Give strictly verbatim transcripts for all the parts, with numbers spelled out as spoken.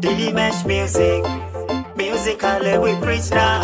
Daily Mesh music, musically we preach now.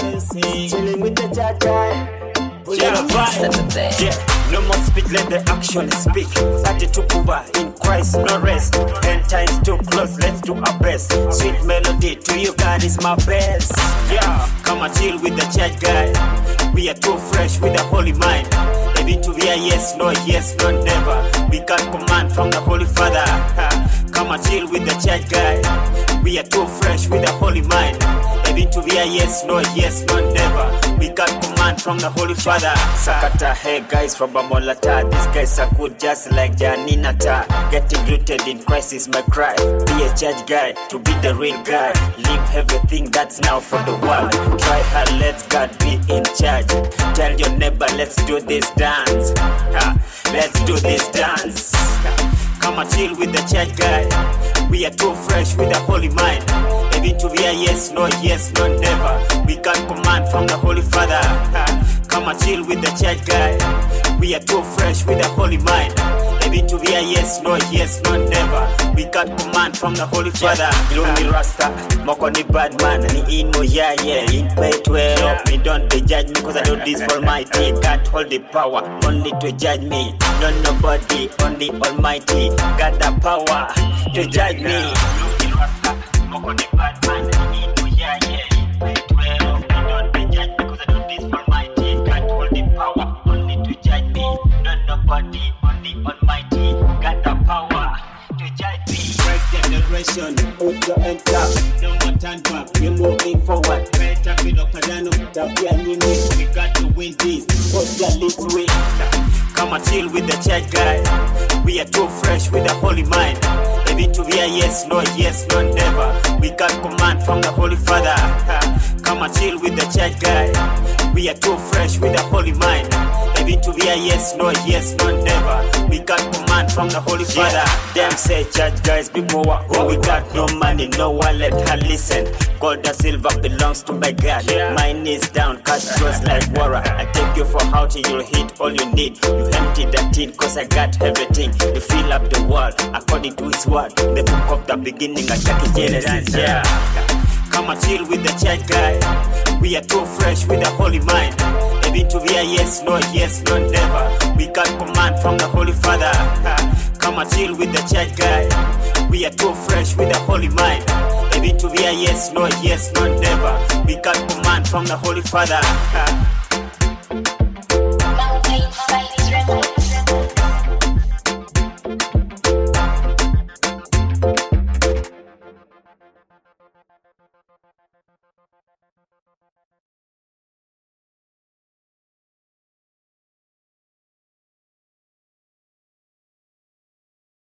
Chilling with the judge guy. Yeah, right. Yeah, no more speech, let the action speak. Started to Cuba in Christ, no rest. Ten times too close, let's do our best. Sweet melody to you, God is my best. Yeah, come and chill with the church guy. We are too fresh with the holy mind. Maybe to be a yes, no, yes, no, never. We got command from the Holy Father. Come and chill with the church guy. We are too fresh with the holy mind. Maybe to be a yes, no, yes, no, never. We got command from the Holy Father. Sakata, hey guys from Bamolata. These guys are good just like Janinata. Getting rooted in Christ is my cry. Be a church guy to be the real guy. Leave everything that's now for the world. Try hard, let God be in charge. Tell your neighbor, let's do this dance. Ha, let's do this dance. Come and chill with the church guy. We are too fresh with the holy mind. Maybe to be a yes, no, yes, no, never. We got command from the Holy Father. Come and chill with the church guy. We are too fresh with the holy mind. Maybe to be a yes, no, yes, no, never. We got command from the Holy Father. Lumi Rasta, Moko ni bad man, ni ino yeah, yeah. In pay twelve, me don't be judge me cause I do this for my team. Can't hold the power, only to judge me. Not nobody, only Almighty. Got the power to judge me. Lumi Rasta, Moko ni bad man, ni ino yeah, yeah. In pay twelve, me don't be judge me cause I do this for my team. Can't hold the power, only to judge me. Not nobody, only Almighty. Got the power to judge me. Break generation, put your hands up. No more turn back, we're moving forward. Better be no Padano, Tapia Nini. We got to win this, what's your little way? Come and chill with the church guy. We are too fresh with the holy mind. Maybe to be a yes, no, yes, no, never. We got command from the Holy Father. Come and chill with the church guy. We are too fresh with the holy mind. Maybe to be a yes, no, yes, no, never. We got command from the Holy Father. Them say church guys be more. Oh, we got no money, no wallet, and listen. Gold and silver belongs to my God. Mine is down, cash flows like water. I take you for outing, you'll hit all you need. You empty the tin, cause I got everything. You fill up the world according to His word. The book of the beginning, I check Genesis, yeah. Come and chill with the church guy. We are too fresh with the holy mind. Maybe to be a yes, no, yes, no, never. We got command from the Holy Father. Come and chill with the church guy. We are too fresh with the holy mind. Maybe to be a yes, no, yes, no, never. We got command from the Holy Father.